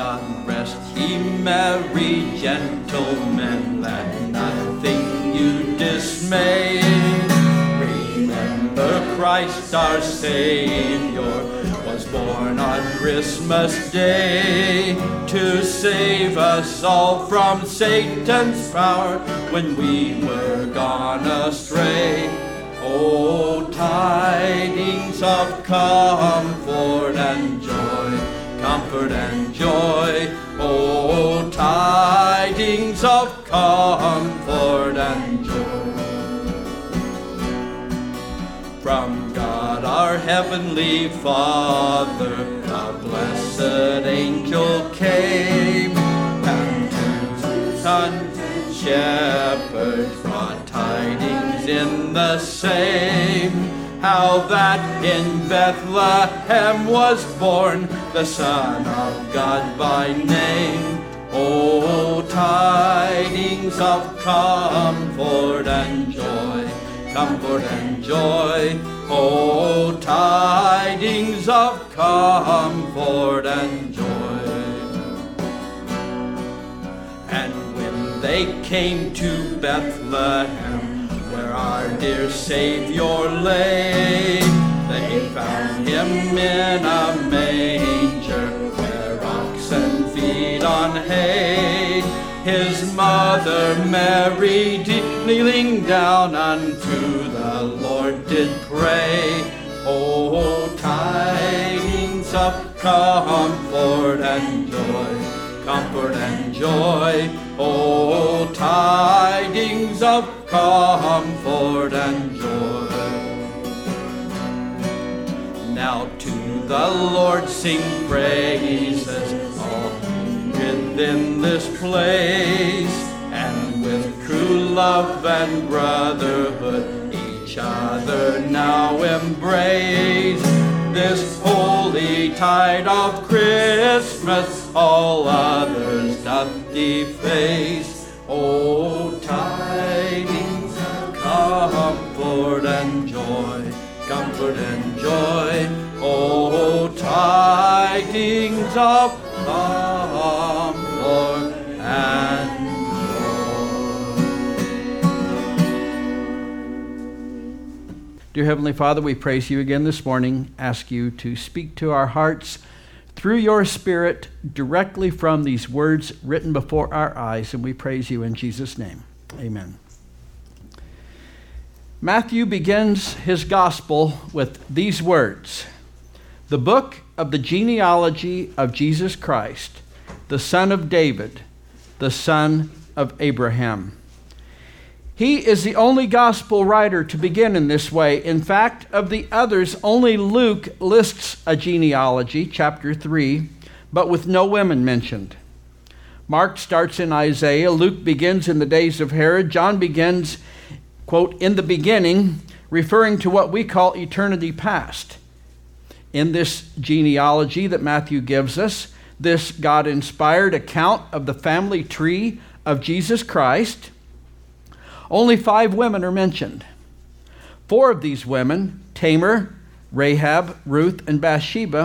unrest. Ye merry gentlemen, let nothing you dismay. Remember Christ our Savior was born on Christmas Day to save us all from Satan's power when we were gone astray. Oh, tidings of comfort and joy, comfort and joy. Oh, tidings of comfort and joy. From God our Heavenly Father, a blessed angel came, and to sons shepherds brought tidings in the same, how that in Bethlehem was born the Son of God by name. Oh, tidings of comfort and joy, comfort and joy. Oh, tidings of comfort and joy. And when they came to Bethlehem, where our dear Savior lay, they found him in a manger, where oxen feed on hay. His mother Mary kneeling down unto the Lord did pray. Oh, tidings of comfort and joy, comfort and joy. Oh, tidings of comfort and joy. Now to the Lord sing praises, all within this place, and with true love and brotherhood each other now embrace. This holy tide of Christmas all others doth deface. Oh, tidings of comfort and joy, comfort and joy. Oh, tidings of comfort and Dear Heavenly Father, we praise you again this morning, ask you to speak to our hearts through your Spirit directly from these words written before our eyes, and we praise you in Jesus' name. Amen. Matthew begins his gospel with these words: the book of the genealogy of Jesus Christ, the son of David, the son of Abraham. He is the only gospel writer to begin in this way. In fact, of the others, only Luke lists a genealogy, chapter 3, but with no women mentioned. Mark starts in Isaiah. Luke begins in the days of Herod. John begins, quote, in the beginning, referring to what we call eternity past. In this genealogy that Matthew gives us, this God-inspired account of the family tree of Jesus Christ, only 5 women are mentioned. 4 of these women, Tamar, Rahab, Ruth, and Bathsheba,